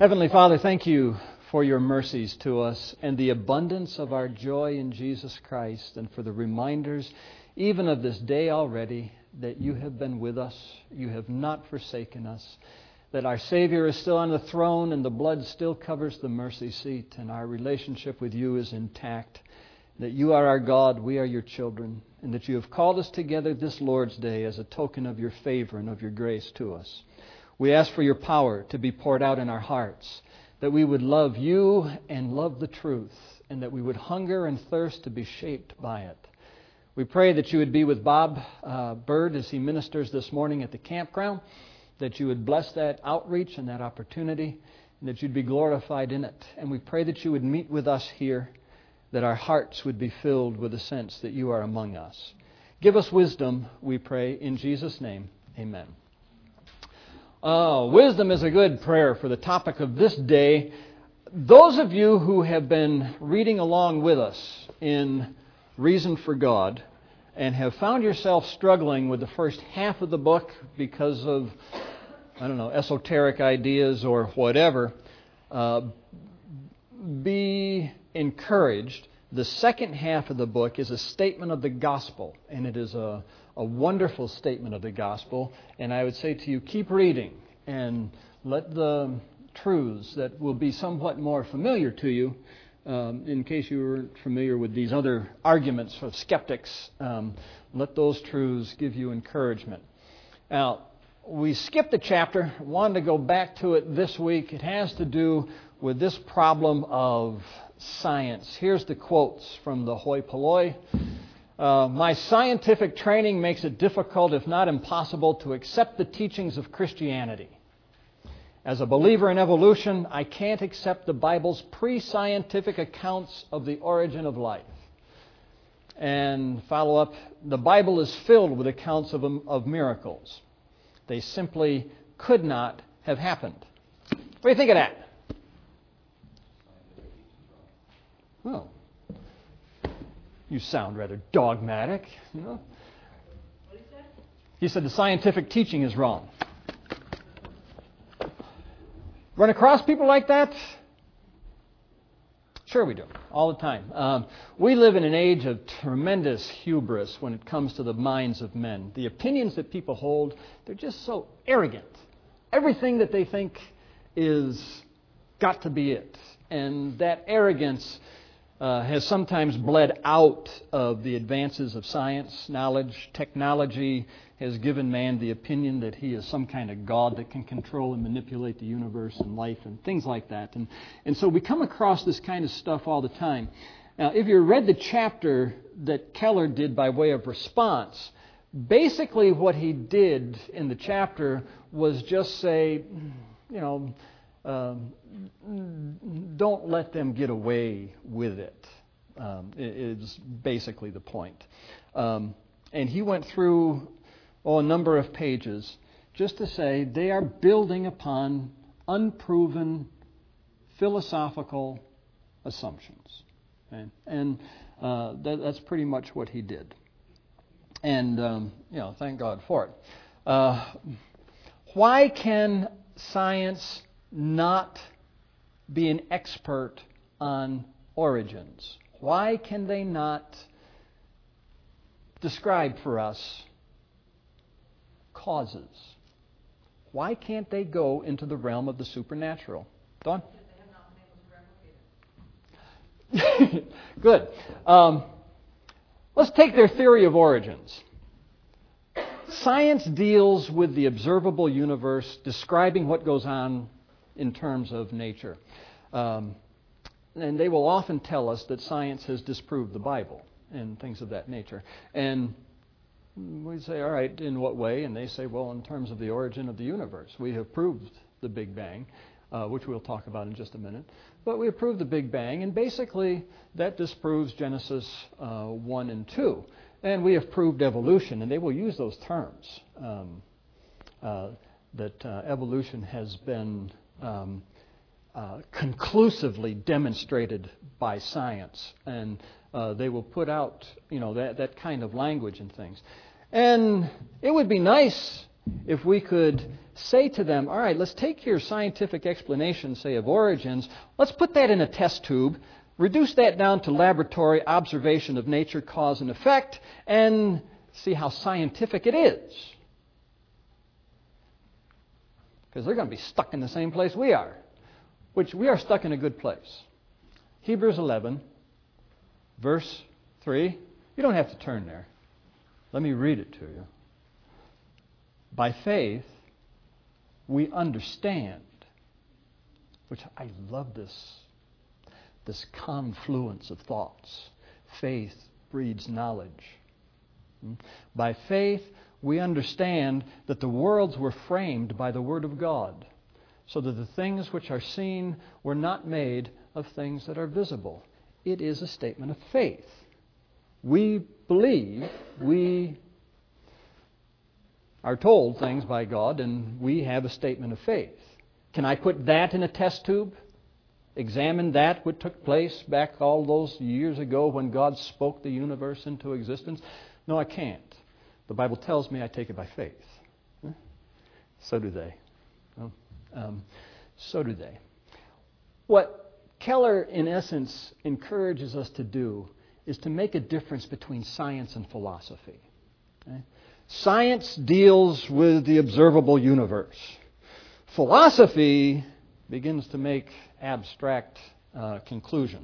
Heavenly Father, thank you for your mercies to us and the abundance of our joy in Jesus Christ, and for the reminders, even of this day already, that you have been with us, you have not forsaken us, that our Savior is still on the throne and the blood still covers the mercy seat, and our relationship with you is intact, that you are our God, we are your children, and that you have called us together this Lord's Day as a token of your favor and of your grace to us. We ask for your power to be poured out in our hearts, that we would love you and love the truth, and that we would hunger and thirst to be shaped by it. We pray that you would be with Bob Bird as he ministers this morning at the campground, that you would bless that outreach and that opportunity, and that you'd be glorified in it. And we pray that you would meet with us here, that our hearts would be filled with a sense that you are among us. Give us wisdom, we pray, in Jesus' name. Amen. Wisdom is a good prayer for the topic of this day. Those of you who have been reading along with us in Reason for God and have found yourself struggling with the first half of the book because of, esoteric ideas or whatever, be encouraged. The second half of the book is a statement of the gospel, and it is a wonderful statement of the gospel. And I would say to you, keep reading and let the truths that will be somewhat more familiar to you, in case you weren't familiar with these other arguments of skeptics, let those truths give you encouragement. Now, we skipped a chapter. I wanted to go back to it this week. It has to do with this problem of science. Here's the quotes from the hoi polloi. My scientific training makes it difficult, if not impossible, to accept the teachings of Christianity. As a believer in evolution, I can't accept the Bible's pre-scientific accounts of the origin of life. And follow up, the Bible is filled with accounts of miracles. They simply could not have happened. What do you think of that? Well, you sound rather dogmatic, you know. What did he say? He said the scientific teaching is wrong. Run across people like that? Sure we do, all the time. We live in an age of tremendous hubris when it comes to the minds of men. The opinions that people hold, they're just so arrogant. Everything that they think is got to be it. And that arrogance has sometimes bled out of the advances of science, knowledge, technology has given man the opinion that he is some kind of God that can control and manipulate the universe and life and things like that. And so we come across this kind of stuff all the time. Now, if you read the chapter that Keller did by way of response, basically what he did in the chapter was just say, don't let them get away with it, is basically the point. And he went through a number of pages just to say they are building upon unproven philosophical assumptions. Okay? And that's pretty much what he did. And, thank God for it. Why can science not be an expert on origins? Why can they not describe for us causes? Why can't they go into the realm of the supernatural? Dawn? They have not been able to replicate it. Good. Let's take their theory of origins. Science deals with the observable universe, describing what goes on in terms of nature. And they will often tell us that science has disproved the Bible and things of that nature. And we say, all right, in what way? And they say, well, in terms of the origin of the universe. We have proved the Big Bang, which we'll talk about in just a minute. But we have proved the Big Bang, and basically that disproves Genesis 1 and 2. And we have proved evolution, and they will use those terms, that evolution has been conclusively demonstrated by science. And they will put out, that kind of language and things. And it would be nice if we could say to them, all right, let's take your scientific explanation, say, of origins, let's put that in a test tube, reduce that down to laboratory observation of nature, cause, and effect, and see how scientific it is. Because they're going to be stuck in the same place we are, which we are stuck in a good place. Hebrews 11, verse 3. You don't have to turn there. Let me read it to you. By faith, we understand, which I love this confluence of thoughts. Faith breeds knowledge. By faith, we understand that the worlds were framed by the Word of God, so that the things which are seen were not made of things that are visible. It is a statement of faith. We believe, we are told things by God, and we have a statement of faith. Can I put that in a test tube? Examine that, what took place back all those years ago when God spoke the universe into existence? No, I can't. The Bible tells me I take it by faith. So do they. So do they. What Keller, in essence, encourages us to do is to make a difference between science and philosophy. Okay? Science deals with the observable universe. Philosophy begins to make abstract conclusions.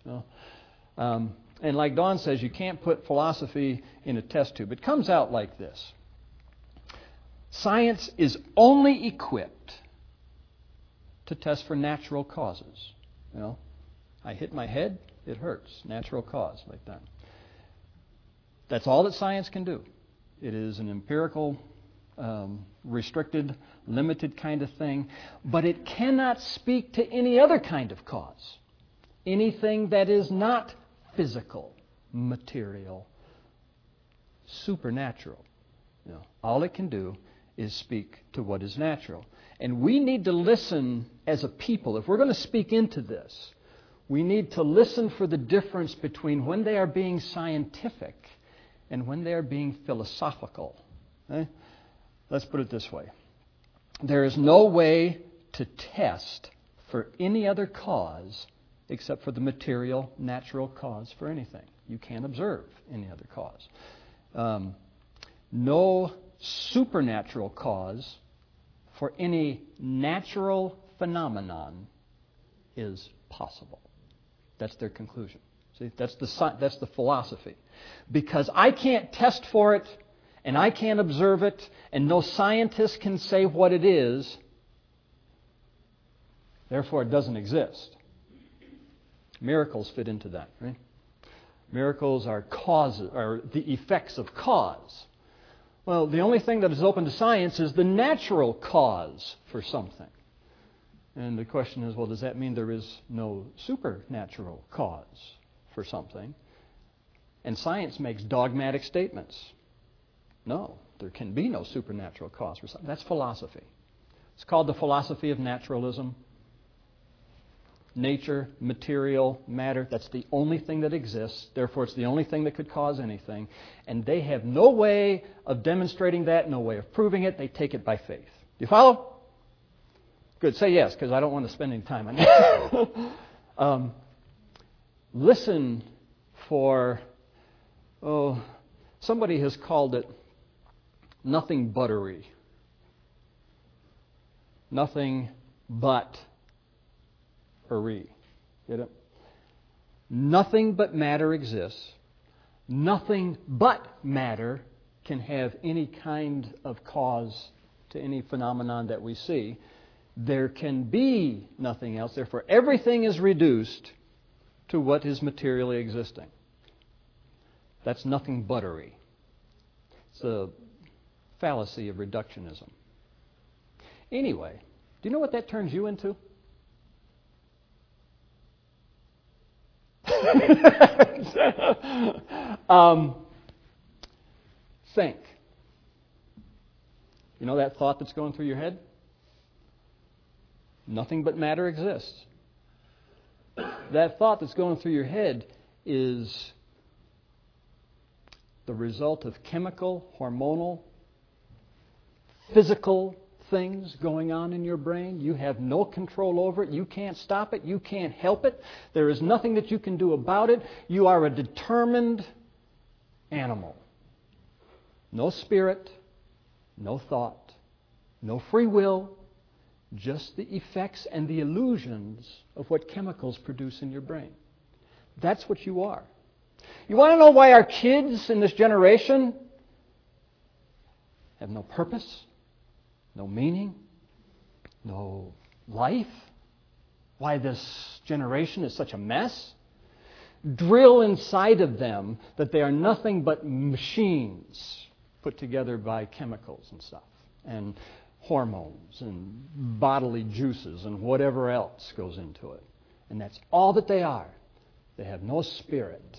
And like Dawn says, you can't put philosophy in a test tube. It comes out like this. Science is only equipped to test for natural causes. I hit my head, it hurts. Natural cause, like that. That's all that science can do. It is an empirical, restricted, limited kind of thing, but it cannot speak to any other kind of cause. Anything that is not physical, material, supernatural. All it can do is speak to what is natural. And we need to listen as a people. If we're going to speak into this, we need to listen for the difference between when they are being scientific and when they are being philosophical. Okay? Let's put it this way. There is no way to test for any other cause except for the material, natural cause for anything. You can't observe any other cause. No supernatural cause for any natural phenomenon is possible. That's their conclusion. See, that's the philosophy. Because I can't test for it, and I can't observe it, and no scientist can say what it is, therefore it doesn't exist. Miracles fit into that, right? Miracles are causes, are the effects of cause. Well, the only thing that is open to science is the natural cause for something. And the question is, well, does that mean there is no supernatural cause for something? And science makes dogmatic statements. No, there can be no supernatural cause for something. That's philosophy. It's called the philosophy of naturalism. Nature, material, matter, that's the only thing that exists. Therefore, it's the only thing that could cause anything. And they have no way of demonstrating that, no way of proving it. They take it by faith. Do you follow? Good. Say yes, because I don't want to spend any time on that. Listen for, somebody has called it nothing buttery. Nothing but Get it? Nothing but matter exists. Nothing but matter can have any kind of cause to any phenomenon that we see. There can be nothing else. Therefore, everything is reduced to what is materially existing. That's nothing buttery. It's a fallacy of reductionism. Anyway, do you know what that turns you into? Think. You know that thought that's going through your head? Nothing but matter exists. That thought that's going through your head is the result of chemical, hormonal, physical things going on in your brain. You have no control over it. You can't stop it. You can't help it. There is nothing that you can do about it. You are a determined animal. No spirit, no thought, no free will, just the effects and the illusions of what chemicals produce in your brain. That's what you are. You want to know why our kids in this generation have no purpose, no meaning, no life? Why this generation is such a mess? Drill inside of them that they are nothing but machines put together by chemicals and stuff, and hormones and bodily juices and whatever else goes into it. And that's all that they are. They have no spirit.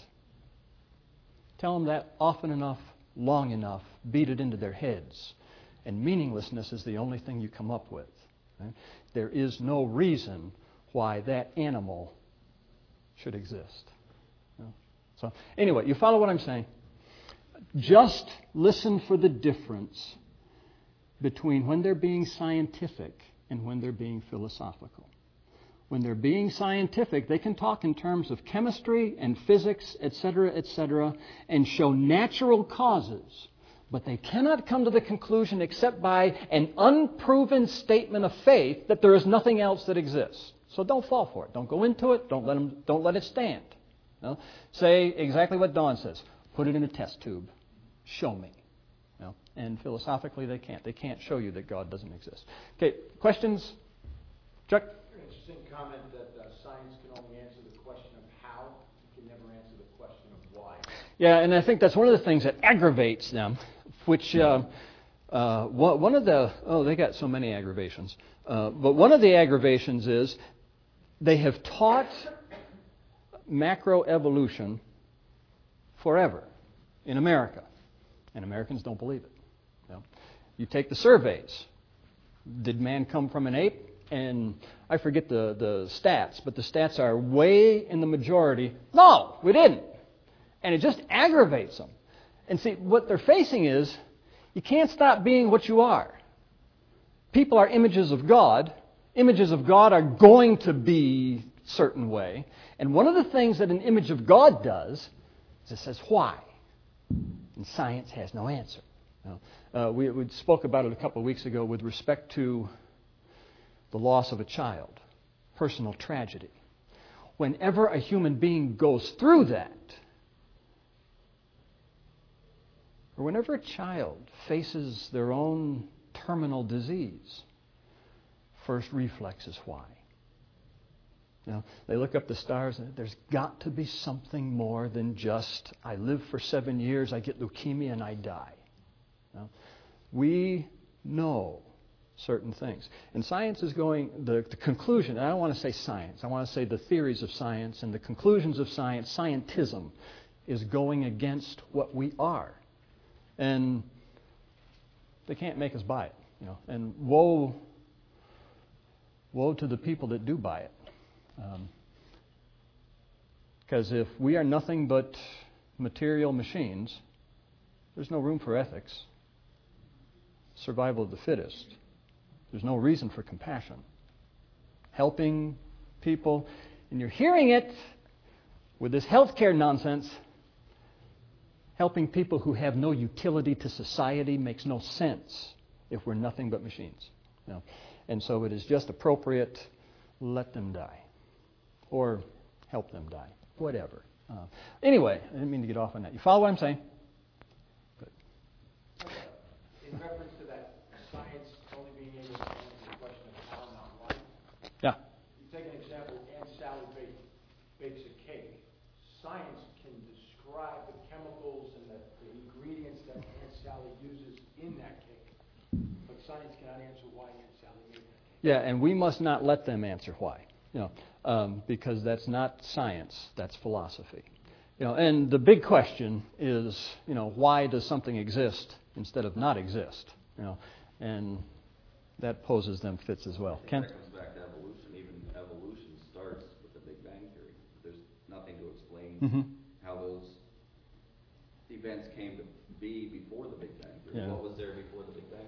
Tell them that often enough, long enough, beat it into their heads. And meaninglessness is the only thing you come up with. Right? There is no reason why that animal should exist. So anyway, you follow what I'm saying? Just listen for the difference between when they're being scientific and when they're being philosophical. When they're being scientific, they can talk in terms of chemistry and physics, etc., and show natural causes. But they cannot come to the conclusion except by an unproven statement of faith that there is nothing else that exists. So don't fall for it. Don't go into it. Don't let it stand. No? Say exactly what Dawn says. Put it in a test tube. Show me. No? And philosophically, they can't. They can't show you that God doesn't exist. Okay, questions? Chuck? Interesting comment that science can only answer the question of how. It can never answer the question of why. Yeah, and I think that's one of the things that aggravates them, which one of the... Oh, they got so many aggravations. But one of the aggravations is they have taught macroevolution forever in America. And Americans don't believe it. You know? You take the surveys. Did man come from an ape? And I forget the stats, but the stats are way in the majority. No, we didn't. And it just aggravates them. And see, what they're facing is you can't stop being what you are. People are images of God. Images of God are going to be a certain way. And one of the things that an image of God does is it says, why? And science has no answer. You know, we spoke about it a couple of weeks ago with respect to the loss of a child, personal tragedy. Whenever a human being goes through that, or whenever a child faces their own terminal disease, first reflex is why. You know, they look up the stars and there's got to be something more than just, I live for 7 years, I get leukemia and I die. You know, we know certain things. And science is going, the conclusion, and I don't want to say science, I want to say the theories of science and the conclusions of science, scientism, is going against what we are. And they can't make us buy it. You know, and woe to the people that do buy it. Because if we are nothing but material machines, there's no room for ethics. Survival of the fittest. There's no reason for compassion. Helping people, and you're hearing it with this healthcare nonsense. Helping people who have no utility to society makes no sense if we're nothing but machines. You know? And so it is just appropriate, let them die. Or help them die. Whatever. Anyway, I didn't mean to get off on that. You follow what I'm saying? Good. In reference to that science only being able to answer the question of how, not why. Yeah. You take an example, Aunt Sally bakes a cake. Science can describe the chemicals and the ingredients that Aunt Sally uses in that cake. But science cannot answer why Aunt Sally made that cake. Yeah, and we must not let them answer why. You know, because that's not science, that's philosophy. You know, and the big question is, you know, why does something exist instead of not exist? You know, and that poses them fits as well. Ken? That comes back to evolution. Even evolution starts with the Big Bang Theory. There's nothing to explain how those events came to be before the Big Bang Theory. Yeah. What was there before the Big Bang Theory?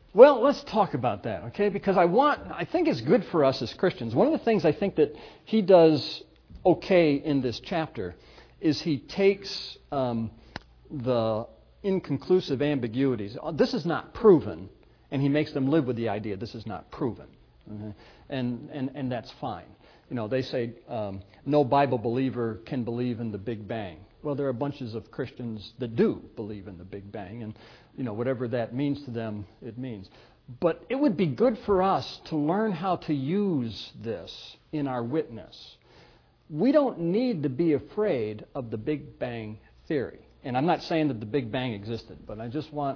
Well, let's talk about that, okay? Because I think it's good for us as Christians. One of the things I think that he does okay in this chapter is he takes the inconclusive ambiguities. This is not proven, and he makes them live with the idea this is not proven. Okay? And that's fine. You know, they say no Bible believer can believe in the Big Bang. Well, there are bunches of Christians that do believe in the Big Bang, and you know, whatever that means to them, it means. But it would be good for us to learn how to use this in our witness. We don't need to be afraid of the Big Bang theory. And I'm not saying that the Big Bang existed, but I just want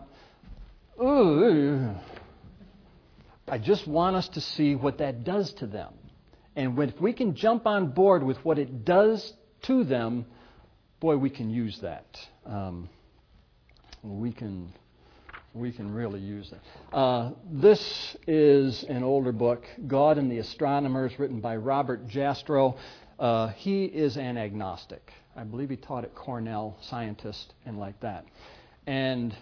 us to see what that does to them. And if we can jump on board with what it does to them, boy, we can use that. We can really use that. This is an older book, God and the Astronomers, written by Robert Jastrow. He is an agnostic. I believe he taught at Cornell, scientist, and like that. And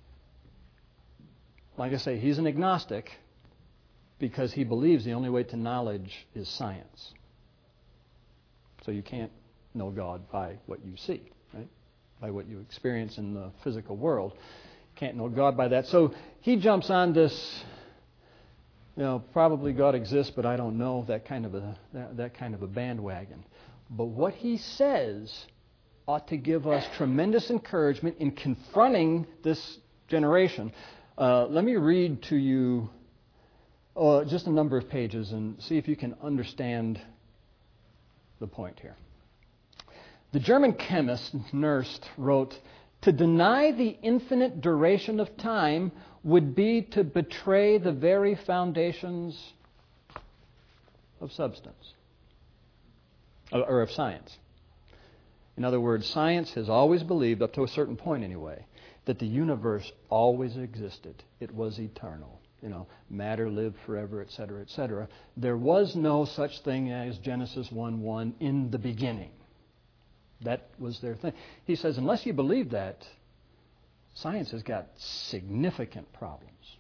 like I say, he's an agnostic because he believes the only way to knowledge is science. So you can't know God by what you see, right? By what you experience in the physical world. Can't know God by that. So he jumps on this, you know, probably God exists, but I don't know, that kind of a bandwagon. But what he says ought to give us tremendous encouragement in confronting this generation. Let me read to you just a number of pages and see if you can understand the point here. The German chemist Nernst wrote, "To deny the infinite duration of time would be to betray the very foundations of substance, or of science." In other words, science has always believed, up to a certain point anyway, that the universe always existed. It was eternal. You know, matter lived forever, etc., etc. There was no such thing as Genesis 1:1 in the beginning. That was their thing. He says, unless you believe that, science has got significant problems.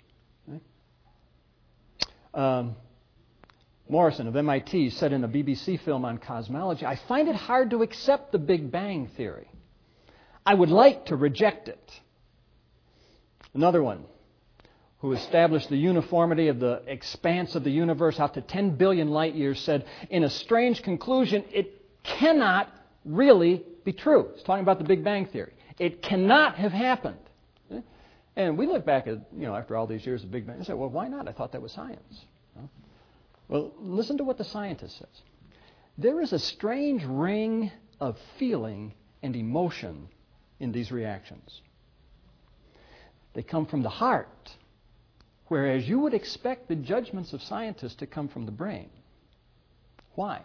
Right? Morrison of MIT said in a BBC film on cosmology, "I find it hard to accept the Big Bang theory. I would like to reject it." Another one, who established the uniformity of the expanse of the universe out to 10 billion light years, said, in a strange conclusion, it cannot really be true. He's talking about the Big Bang theory. It cannot have happened. And we look back at, after all these years of Big Bang, and say, well, why not? I thought that was science. Well, listen to what the scientist says. There is a strange ring of feeling and emotion in these reactions. They come from the heart, whereas you would expect the judgments of scientists to come from the brain. Why?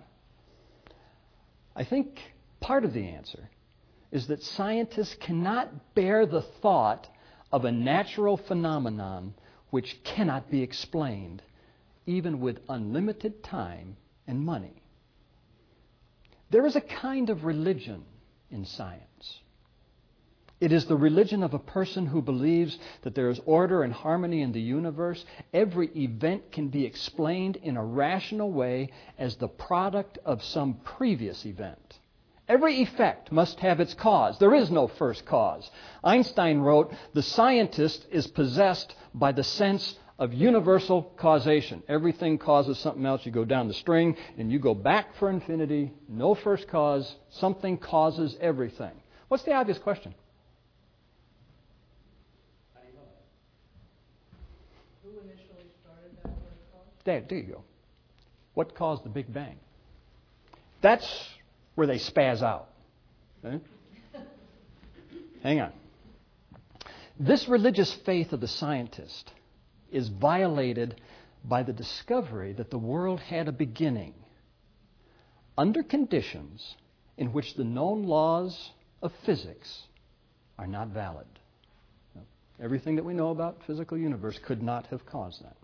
I think part of the answer is that scientists cannot bear the thought of a natural phenomenon which cannot be explained, even with unlimited time and money. There is a kind of religion in science. It is the religion of a person who believes that there is order and harmony in the universe. Every event can be explained in a rational way as the product of some previous event. Every effect must have its cause. There is no first cause. Einstein wrote, "The scientist is possessed by the sense of universal causation." Everything causes something else. You go down the string and you go back for infinity. No first cause. Something causes everything. What's the obvious question? Who initially started that first cause? There you go. What caused the Big Bang? That's where they spaz out. Okay? Hang on. This religious faith of the scientist is violated by the discovery that the world had a beginning under conditions in which the known laws of physics are not valid. Everything that we know about the physical universe could not have caused that.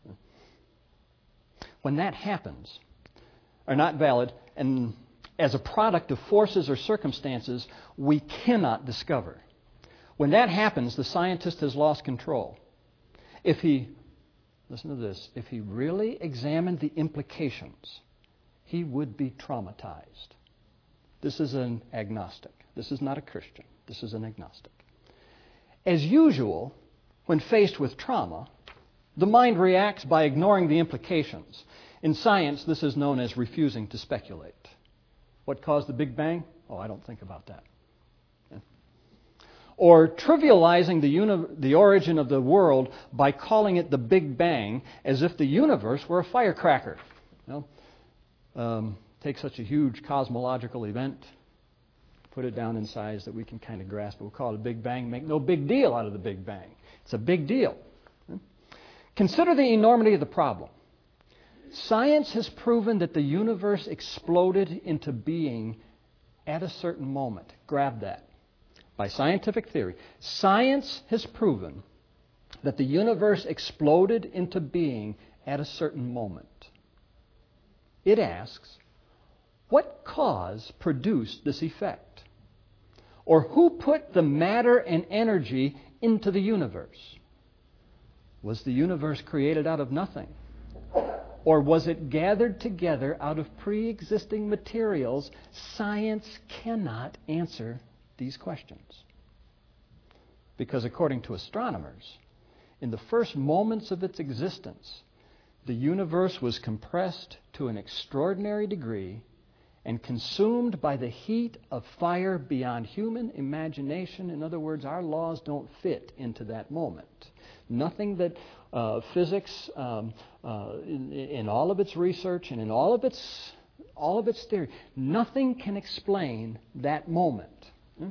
When that happens, are not valid, and as a product of forces or circumstances we cannot discover. When that happens, the scientist has lost control. Listen to this, if he really examined the implications, he would be traumatized. This is an agnostic. This is not a Christian. This is an agnostic. As usual, when faced with trauma, the mind reacts by ignoring the implications. In science, this is known as refusing to speculate. What caused the Big Bang? Oh, I don't think about that. Yeah. Or trivializing the origin of the world by calling it the Big Bang as if the universe were a firecracker. Take such a huge cosmological event, put it down in size that we can kind of grasp it. We'll call it a Big Bang, make no big deal out of the Big Bang. It's a big deal. Consider the enormity of the problem. Science has proven that the universe exploded into being at a certain moment. Grab that. By scientific theory, science has proven that the universe exploded into being at a certain moment. It asks, what cause produced this effect? Or who put the matter and energy into the universe? Was the universe created out of nothing? Or was it gathered together out of pre-existing materials? Science cannot answer these questions. Because according to astronomers, in the first moments of its existence, the universe was compressed to an extraordinary degree and consumed by the heat of fire beyond human imagination. In other words, our laws don't fit into that moment. Nothing that physics, in all of its research and in all of its theory, nothing can explain that moment.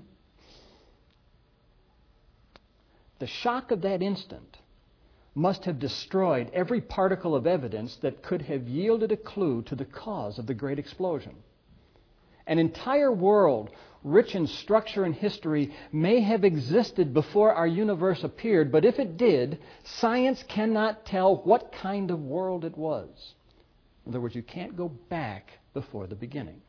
The shock of that instant must have destroyed every particle of evidence that could have yielded a clue to the cause of the great explosion. An entire world rich in structure and history may have existed before our universe appeared, but if it did, science cannot tell what kind of world it was. In other words, you can't go back before the beginning.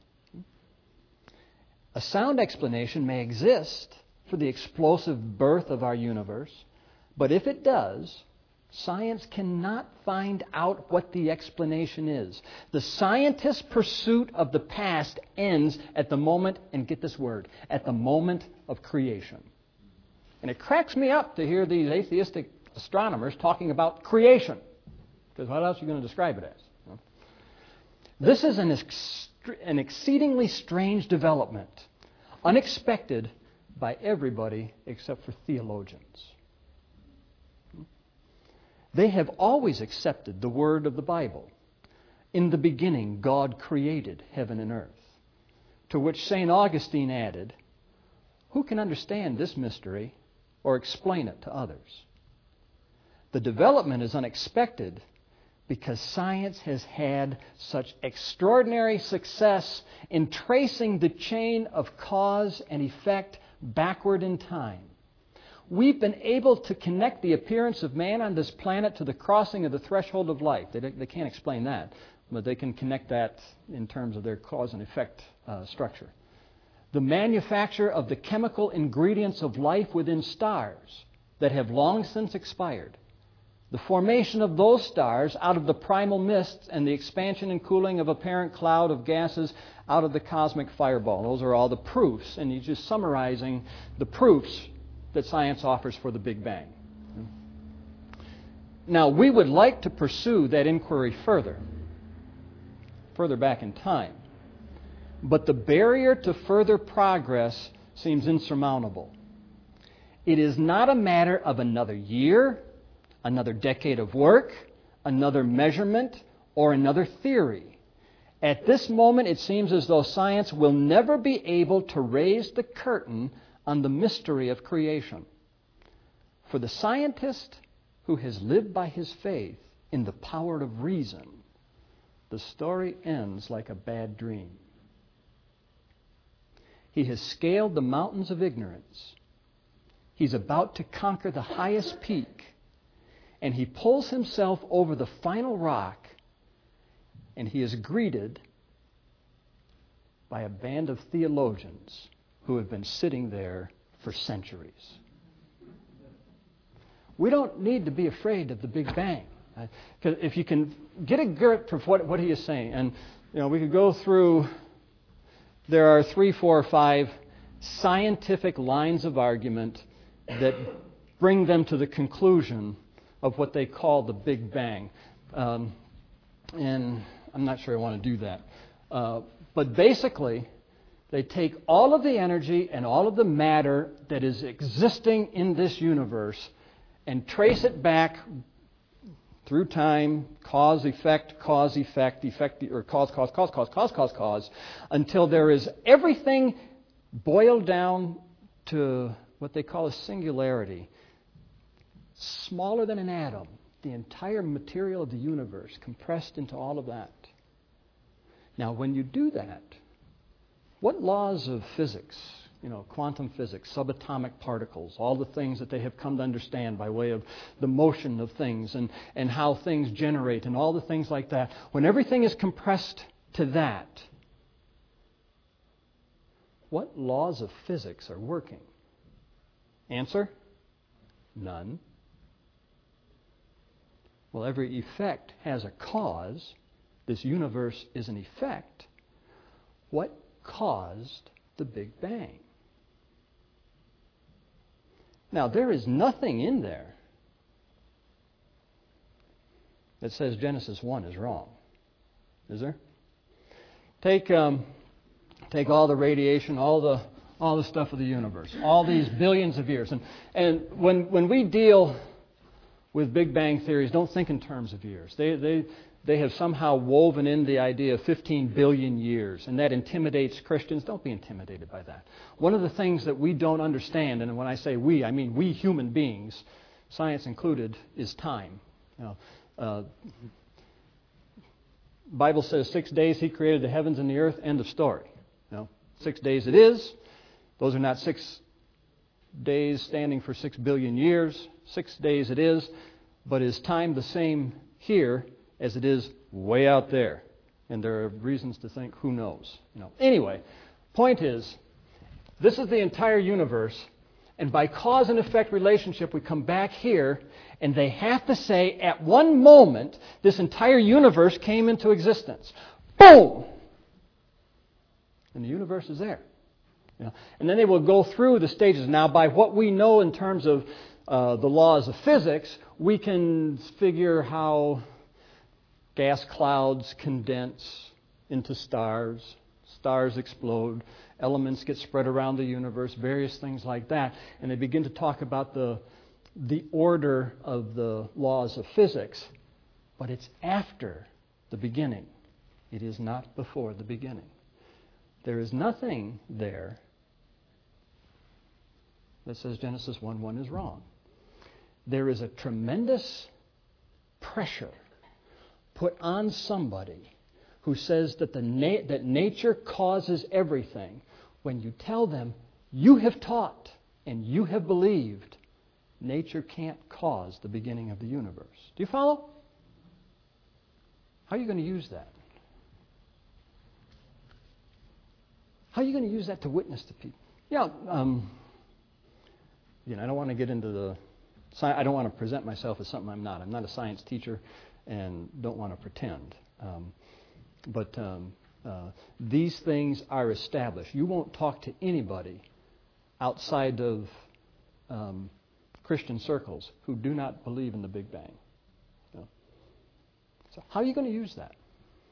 A sound explanation may exist for the explosive birth of our universe, but if it does, science cannot find out what the explanation is. The scientist's pursuit of the past ends at the moment, and get this word, at the moment of creation. And it cracks me up to hear these atheistic astronomers talking about creation, because what else are you going to describe it as? This is an exceedingly strange development, unexpected by everybody except for theologians. They have always accepted the word of the Bible. In the beginning, God created heaven and earth. To which St. Augustine added, who can understand this mystery or explain it to others? The development is unexpected because science has had such extraordinary success in tracing the chain of cause and effect backward in time. We've been able to connect the appearance of man on this planet to the crossing of the threshold of life. They can't explain that, but they can connect that in terms of their cause and effect structure. The manufacture of the chemical ingredients of life within stars that have long since expired. The formation of those stars out of the primal mists and the expansion and cooling of a parent cloud of gases out of the cosmic fireball. Those are all the proofs, and he's just summarizing the proofs that science offers for the Big Bang. Now, we would like to pursue that inquiry further back in time. But the barrier to further progress seems insurmountable. It is not a matter of another year, another decade of work, another measurement, or another theory. At this moment, it seems as though science will never be able to raise the curtain on the mystery of creation. For the scientist who has lived by his faith in the power of reason, the story ends like a bad dream. He has scaled the mountains of ignorance. He's about to conquer the highest peak, and he pulls himself over the final rock, and he is greeted by a band of theologians who have been sitting there for centuries. We don't need to be afraid of the Big Bang. Because if you can get a grip of what he is saying, and we could go through, there are 3, 4, or 5 scientific lines of argument that bring them to the conclusion of what they call the Big Bang. And I'm not sure I want to do that. But basically, they take all of the energy and all of the matter that is existing in this universe and trace it back through time, cause, effect, or cause, until there is everything boiled down to what they call a singularity, smaller than an atom, the entire material of the universe compressed into all of that. Now, when you do that, what laws of physics, quantum physics, subatomic particles, all the things that they have come to understand by way of the motion of things and how things generate and all the things like that, when everything is compressed to that, what laws of physics are working? Answer? None. Well, every effect has a cause. This universe is an effect. What caused the Big Bang? Now, there is nothing in there that says Genesis 1 is wrong. Is there? Take all the radiation, all the stuff of the universe, all these billions of years. And when we deal with Big Bang theories, don't think in terms of years. They have somehow woven in the idea of 15 billion years, and that intimidates Christians. Don't be intimidated by that. One of the things that we don't understand, and when I say we, I mean we human beings, science included, is time. Bible says 6 days He created the heavens and the earth, end of story. 6 days it is. Those are not 6 days standing for 6 billion years. 6 days it is. But is time the same here as it is way out there? And there are reasons to think, who knows? Anyway, point is, this is the entire universe, and by cause and effect relationship, we come back here, and they have to say, at one moment, this entire universe came into existence. Boom! And the universe is there. And then they will go through the stages. Now, by what we know in terms of the laws of physics, we can figure how gas clouds condense into stars, stars explode, elements get spread around the universe, various things like that. And they begin to talk about the order of the laws of physics. But it's after the beginning. It is not before the beginning. There is nothing there that says Genesis 1:1 is wrong. There is a tremendous pressure put on somebody who says that that nature causes everything, when you tell them, you have taught and you have believed, nature can't cause the beginning of the universe. Do you follow? How are you going to use that? How are you going to use that to witness to people? I don't want to get into I don't want to present myself as something I'm not. I'm not a science teacher and don't want to pretend. But these things are established. You won't talk to anybody outside of Christian circles who do not believe in the Big Bang. So how are you going to use that?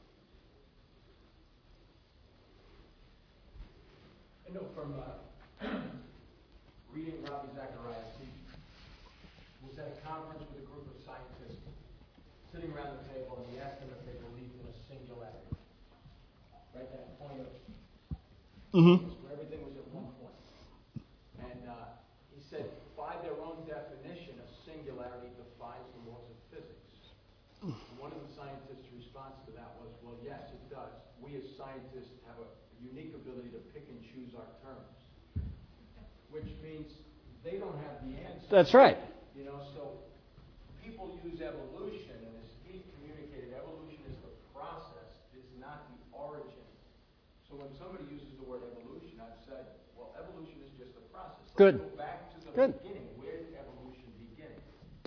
I know from reading Ravi Zacharias, he was at a conference with a group of scientists sitting around the table, and he asked them if they believed in a singularity. Right, that point of where everything was at one point. And he said, by their own definition, a singularity defines the laws of physics. And one of the scientists' response to that was, well, yes, it does. We as scientists have a unique ability to pick and choose our terms, which means they don't have the answer. That's right. So people use evolution, and as Steve communicated, evolution is the process, it's not the origin. So when somebody uses the word evolution, I've said, well, evolution is just a process. Good. Let's go back to the Good. beginning. Where did evolution begin?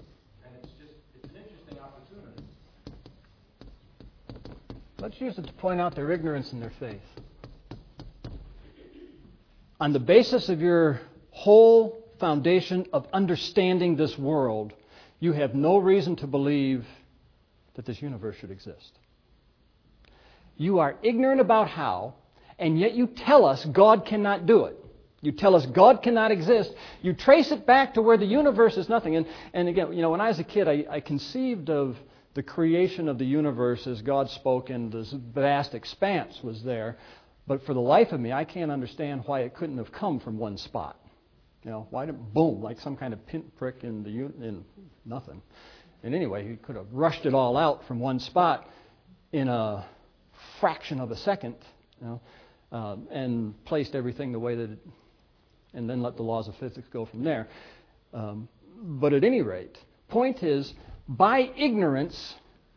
Let's use it to point out their ignorance in their faith. On the basis of your whole foundation of understanding this world, you have no reason to believe that this universe should exist. You are ignorant about how, and yet you tell us God cannot do it. You tell us God cannot exist. You trace it back to where the universe is nothing. And again, when I was a kid, I conceived of the creation of the universe as God spoke, and this vast expanse was there. But for the life of me, I can't understand why it couldn't have come from one spot. Why did boom, like some kind of pinprick in nothing. And anyway, he could have rushed it all out from one spot in a fraction of a second, and placed everything the way that and then let the laws of physics go from there. But at any rate, point is, by ignorance,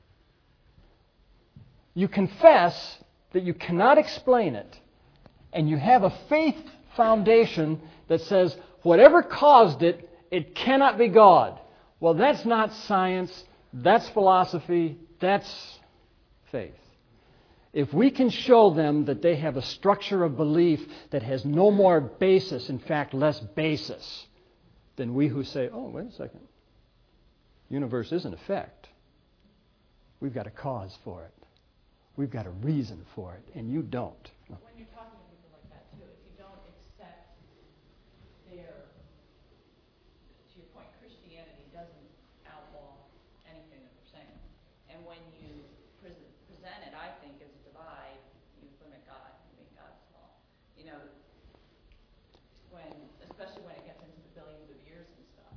you confess that you cannot explain it, and you have a faith foundation that says, whatever caused it, it cannot be God. Well, that's not science, that's philosophy, that's faith. If we can show them that they have a structure of belief that has no more basis, in fact, less basis, than we who say, oh, wait a second, universe is an effect. We've got a cause for it. We've got a reason for it, and you don't. When you're talking to people like that, too, if you don't accept their, to your point, Christianity doesn't outlaw anything that they're saying. And when you present it, I think, as a divide, you limit God, you make God small. Especially when it gets into the billions of years and stuff,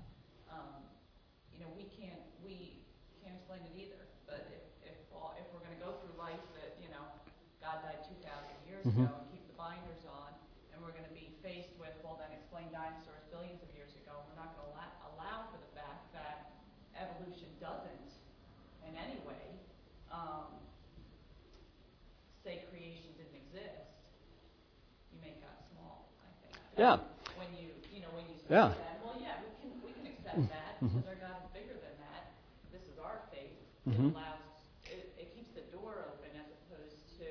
we can't explain it either. But if we're going to go through life that, God died 2,000 years ago and keep the binders on, and we're going to be faced with, well, then explain dinosaurs billions of years ago, and we're not going to allow for the fact that evolution doesn't, in any way, say creation didn't exist, you make God small, I think. Yeah. When you say Yeah. that, well, yeah, we can accept that because our God is bigger than that. This is our faith. Mhm. It keeps the door open as opposed to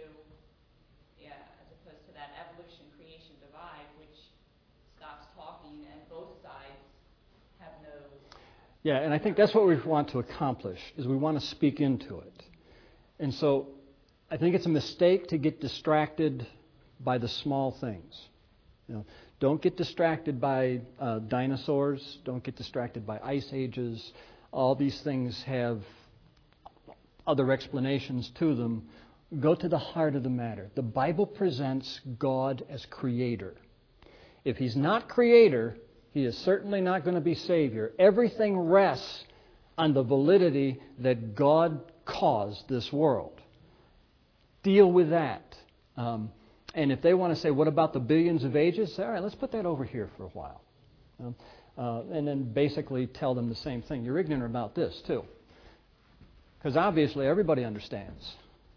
that evolution creation divide, which stops talking and both sides have no. Yeah, and I think that's what we want to accomplish, is we want to speak into it. And so I think it's a mistake to get distracted by the small things. Don't get distracted by dinosaurs. Don't get distracted by ice ages. All these things have other explanations to them. Go to the heart of the matter. The Bible presents God as creator. If he's not creator, he is certainly not going to be savior. Everything rests on the validity that God caused this world. Deal with that. And if they want to say, what about the billions of ages? Say, all right, let's put that over here for a while. And then basically tell them the same thing. You're ignorant about this, too. Because obviously everybody understands.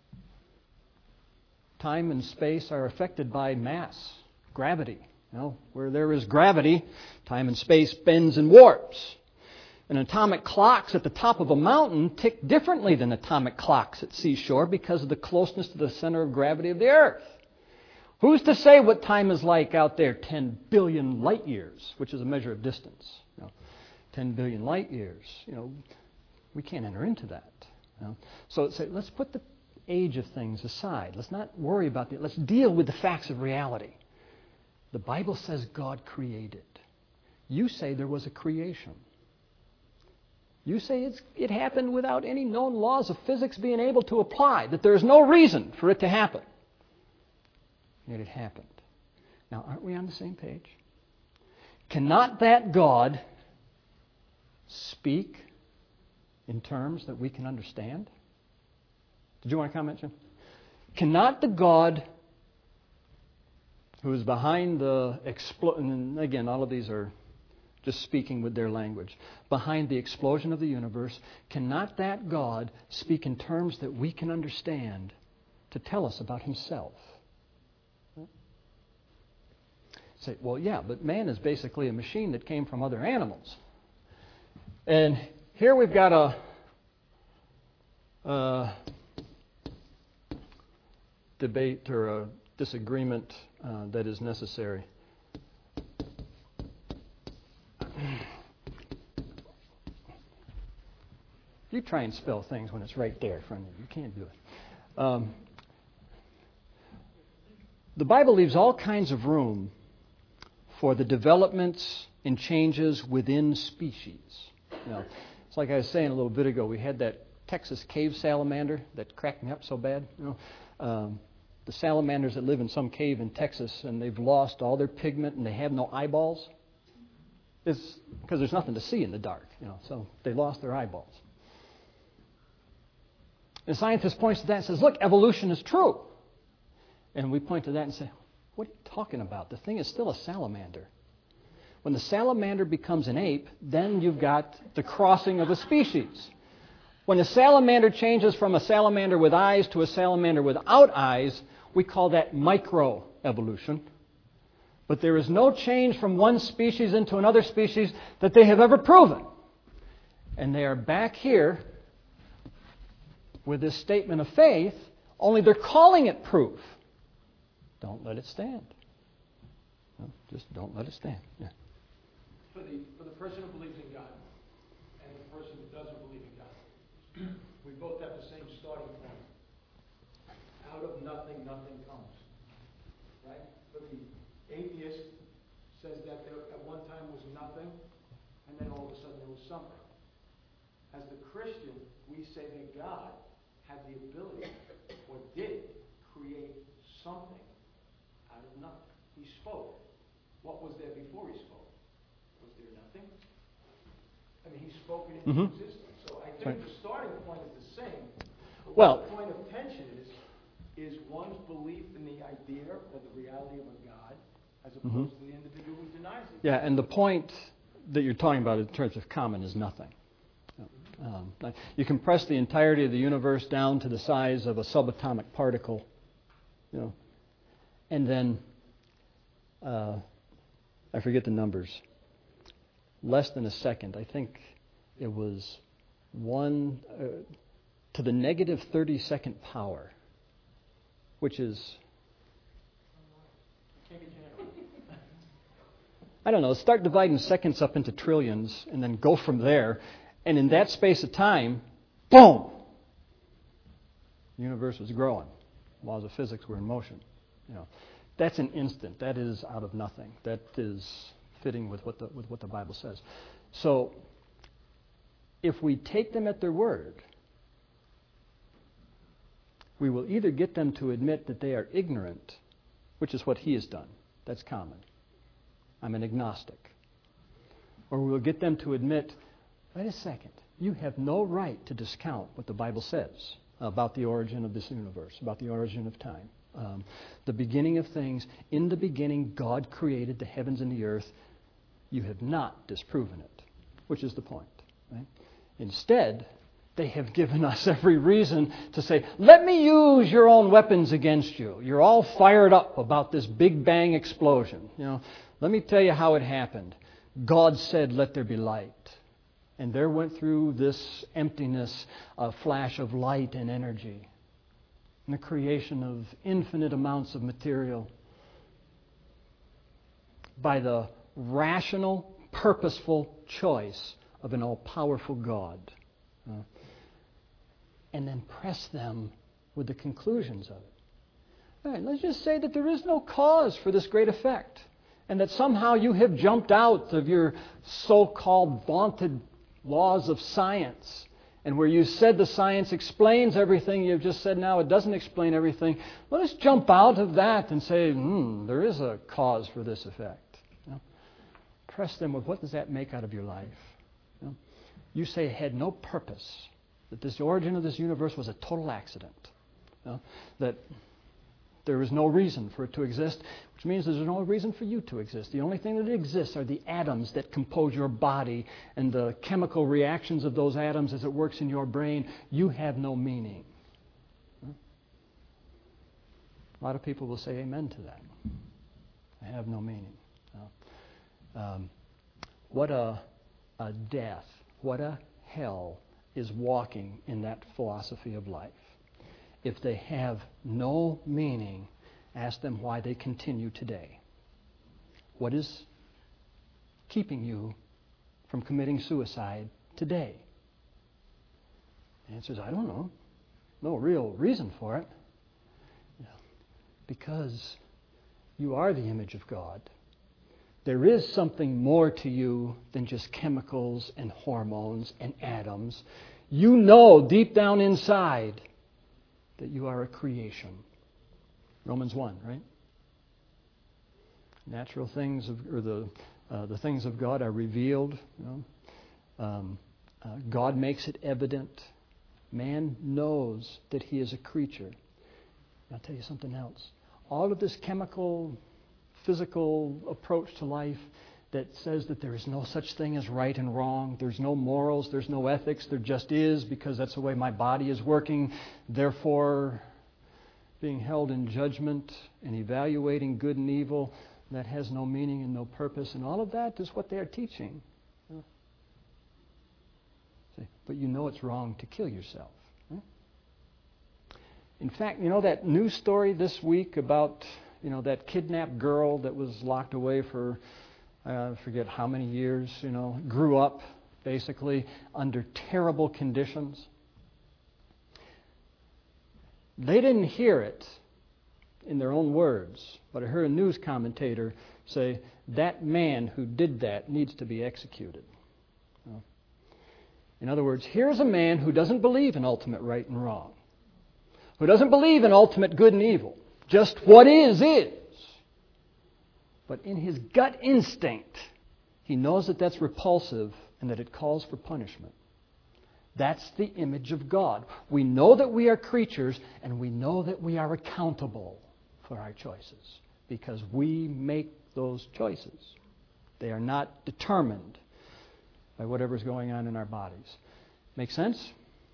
Time and space are affected by mass, gravity. Where there is gravity, time and space bends and warps. And atomic clocks at the top of a mountain tick differently than atomic clocks at seashore because of the closeness to the center of gravity of the Earth. Who's to say what time is like out there? 10 billion light years, which is a measure of distance. 10 billion light years. We can't enter into that. So let's put the age of things aside. Let's not worry about it. Let's deal with the facts of reality. The Bible says God created. You say there was a creation. You say it happened without any known laws of physics being able to apply, that there is no reason for it to happen. Yet it happened. Now, aren't we on the same page? Cannot that God speak in terms that we can understand? Did you want to comment, Jim? Cannot the God who is behind the explosion, and again, all of these are just speaking with their language, behind the explosion of the universe, cannot that God speak in terms that we can understand to tell us about himself? Say, well, yeah, but man is basically a machine that came from other animals. And here we've got debate or a disagreement that is necessary. You try and spell things when it's right there in front of you. You can't do it. The Bible leaves all kinds of room for the developments and changes within species. It's like I was saying a little bit ago, we had that Texas cave salamander that cracked me up so bad. The salamanders that live in some cave in Texas, and they've lost all their pigment and they have no eyeballs. It's because there's nothing to see in the dark, so they lost their eyeballs. And the scientist points to that and says, look, evolution is true. And we point to that and say, what are you talking about? The thing is still a salamander. When the salamander becomes an ape, then you've got the crossing of a species. When a salamander changes from a salamander with eyes to a salamander without eyes, we call that microevolution. But there is no change from one species into another species that they have ever proven. And they are back here with this statement of faith, only they're calling it proof. Don't let it stand. No, just don't let it stand. Yeah. For the person who believes in God and the person who doesn't believe in God, we both have the same starting point. Out of nothing, nothing comes. Right? For the atheist, says that there at one time was nothing, and then all of a sudden there was something. As the Christian, we say that God had the ability, or did, create something out of nothing. He spoke. What was there before he spoke? Was there nothing? I mean, he spoke it into existence. So I think the starting point is the same. But the point of tension is one's belief in the idea or the reality of a God as opposed to the individual who denies it. Yeah, and the point that you're talking about in terms of common is nothing. You compress the entirety of the universe down to the size of a subatomic particle, and then I forget the numbers. Less than a second. I think it was 1 to the negative 32nd power, which is, I don't know, start dividing seconds up into trillions and then go from there. And in that space of time, boom! The universe was growing. Laws of physics were in motion. That's an instant. That is out of nothing. That is fitting with what the Bible says. So, if we take them at their word, we will either get them to admit that they are ignorant, which is what he has done. That's common. I'm an agnostic. Or we will get them to admit, wait a second, you have no right to discount what the Bible says about the origin of this universe, about the origin of time. The beginning of things. In the beginning, God created the heavens and the earth. You have not disproven it, which is the point. Right? Instead, they have given us every reason to say, let me use your own weapons against you. You're all fired up about this Big Bang explosion. Let me tell you how it happened. God said, let there be light. And there went through this emptiness a flash of light and energy, and the creation of infinite amounts of material by the rational, purposeful choice of an all-powerful God. And then press them with the conclusions of it. All right, let's just say that there is no cause for this great effect, and that somehow you have jumped out of your so-called vaunted laws of science, and where you said the science explains everything, you've just said now it doesn't explain everything. Let us jump out of that and say, there is a cause for this effect. Press them with, what does that make out of your life? You say it had no purpose, that this origin of this universe was a total accident, that there is no reason for it to exist, which means there's no reason for you to exist. The only thing that exists are the atoms that compose your body and the chemical reactions of those atoms as it works in your brain. You have no meaning. A lot of people will say amen to that. I have no meaning. What a death, what a hell is walking in that philosophy of life. If they have no meaning, ask them why they continue today. What is keeping you from committing suicide today? The answer is, I don't know. No real reason for it. Because you are the image of God. There is something more to you than just chemicals and hormones and atoms. You know deep down inside that you are a creation. Romans 1, right? Natural things, or the things of God are revealed. God makes it evident. Man knows that he is a creature. I'll tell you something else. All of this chemical, physical approach to life that says that there is no such thing as right and wrong, there's no morals, there's no ethics, there just is because that's the way my body is working, therefore being held in judgment and evaluating good and evil, that has no meaning and no purpose, and all of that is what they are teaching. But you know it's wrong to kill yourself. In fact, you know that news story this week about, that kidnapped girl that was locked away for, I forget how many years, grew up basically under terrible conditions. They didn't hear it in their own words, but I heard a news commentator say, that man who did that needs to be executed. In other words, here's a man who doesn't believe in ultimate right and wrong, who doesn't believe in ultimate good and evil. Just what is. But in his gut instinct, he knows that that's repulsive and that it calls for punishment. That's the image of God. We know that we are creatures, and we know that we are accountable for our choices because we make those choices. They are not determined by whatever's going on in our bodies. Make sense?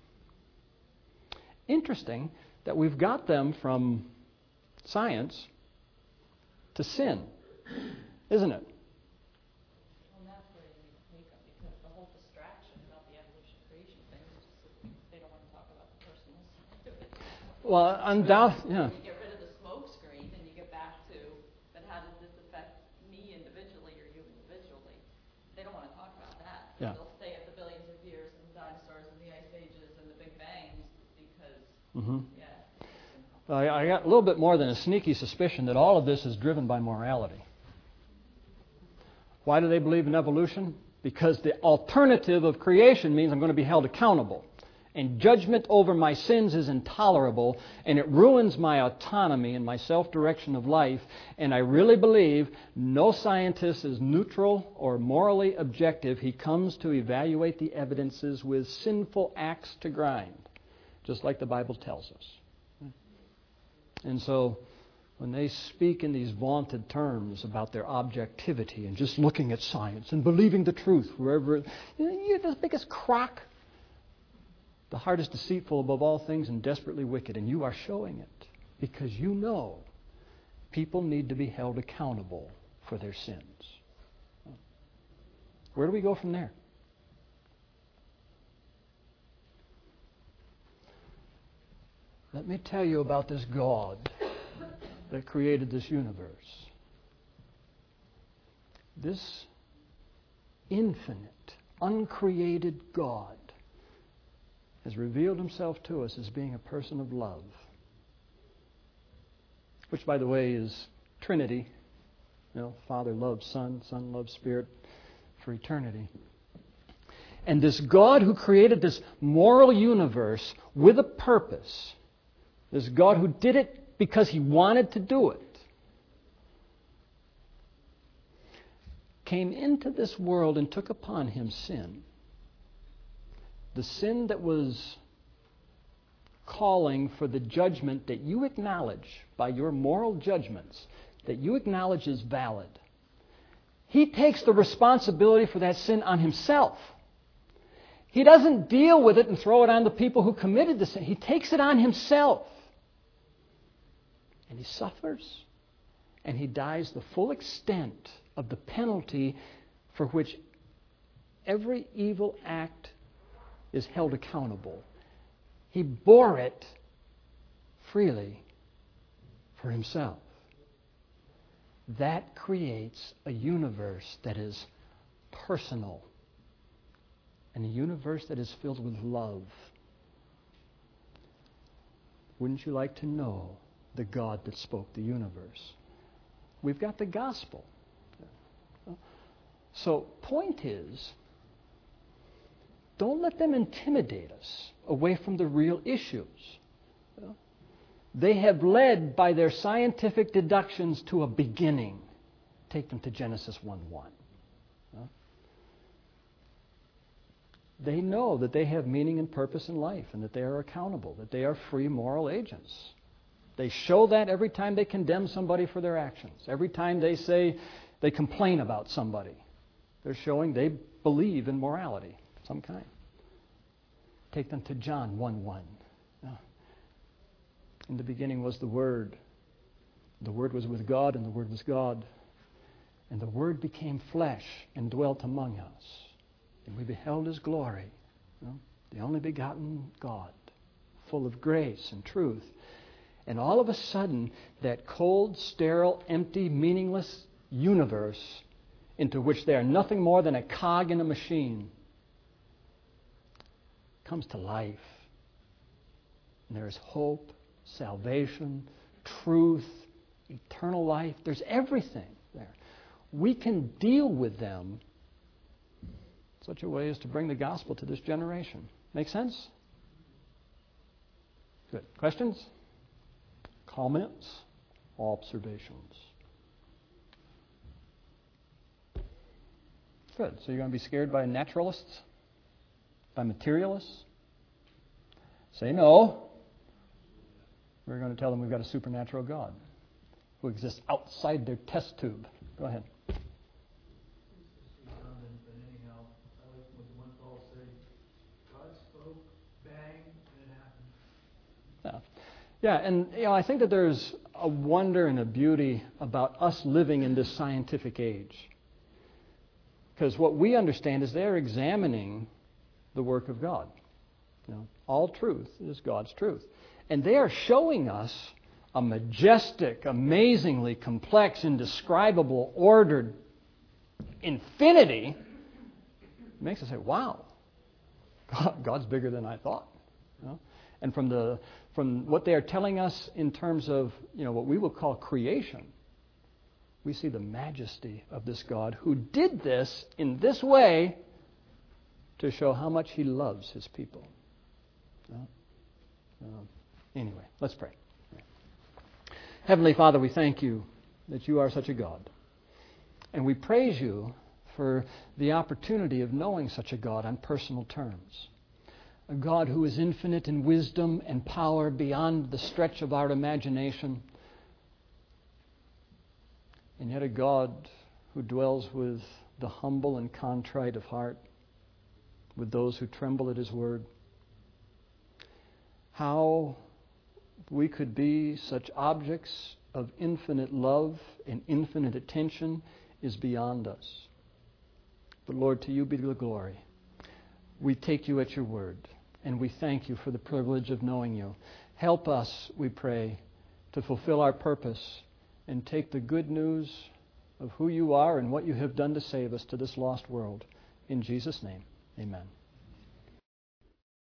Interesting that we've got them from science to sin, isn't it? Well, that's where you make up, because the whole distraction about the evolution creation thing is just they don't want to talk about the personal side of it. Well, undoubtedly, yeah. You get rid of the smoke screen and you get back to, but how does this affect me individually or you individually? They don't want to talk about that. Yeah. They'll stay at the billions of years and the dinosaurs and the ice ages and the Big Bangs because, I got a little bit more than a sneaky suspicion that all of this is driven by morality. Why do they believe in evolution? Because the alternative of creation means I'm going to be held accountable. And judgment over my sins is intolerable, and it ruins my autonomy and my self-direction of life. And I really believe no scientist is neutral or morally objective. He comes to evaluate the evidences with sinful axe to grind, just like the Bible tells us. And so when they speak in these vaunted terms about their objectivity and just looking at science and believing the truth wherever, you're the biggest crock. The heart is deceitful above all things and desperately wicked, and you are showing it because you know people need to be held accountable for their sins. Where do we go from there? Let me tell you about this God that created this universe. This infinite, uncreated God has revealed himself to us as being a person of love, which, by the way, is Trinity. Father loves Son, Son loves Spirit for eternity. And this God who created this moral universe with a purpose, this God who did it because he wanted to do it, came into this world and took upon him sin. The sin that was calling for the judgment that you acknowledge by your moral judgments, that you acknowledge is valid. He takes the responsibility for that sin on himself. He doesn't deal with it and throw it on the people who committed the sin. He takes it on himself. And he suffers, and he dies the full extent of the penalty for which every evil act is held accountable. He bore it freely for himself. That creates a universe that is personal and a universe that is filled with love. Wouldn't you like to know the God that spoke the universe? We've got the gospel. So, point is, don't let them intimidate us away from the real issues. They have led by their scientific deductions to a beginning. Take them to Genesis 1:1. They know that they have meaning and purpose in life and that they are accountable, that they are free moral agents. They show that every time they condemn somebody for their actions. Every time they say they complain about somebody, they're showing they believe in morality of some kind. Take them to John 1:1. In the beginning was the Word. The Word was with God, and the Word was God. And the Word became flesh and dwelt among us. And we beheld His glory, the only begotten God, full of grace and truth. And all of a sudden, that cold, sterile, empty, meaningless universe into which they are nothing more than a cog in a machine comes to life. And there is hope, salvation, truth, eternal life. There's everything there. We can deal with them in such a way as to bring the gospel to this generation. Make sense? Good. Questions? Comments? Observations? Good. So you're going to be scared by naturalists? By materialists? Say no. We're going to tell them we've got a supernatural God who exists outside their test tube. Go ahead. Yeah, and I think that there's a wonder and a beauty about us living in this scientific age. Because what we understand is they're examining the work of God. All truth is God's truth. And they are showing us a majestic, amazingly complex, indescribable, ordered infinity. It makes us say, wow, God's bigger than I thought. And from what they are telling us in terms of what we will call creation, we see the majesty of this God who did this in this way to show how much He loves His people. Anyway, let's pray. Heavenly Father, we thank You that You are such a God. And we praise You for the opportunity of knowing such a God on personal terms. A God who is infinite in wisdom and power beyond the stretch of our imagination. And yet a God who dwells with the humble and contrite of heart, with those who tremble at His word. How we could be such objects of infinite love and infinite attention is beyond us. But Lord, to You be the glory. We take You at Your word, and we thank You for the privilege of knowing You. Help us, we pray, to fulfill our purpose and take the good news of who You are and what You have done to save us to this lost world. In Jesus' name, amen.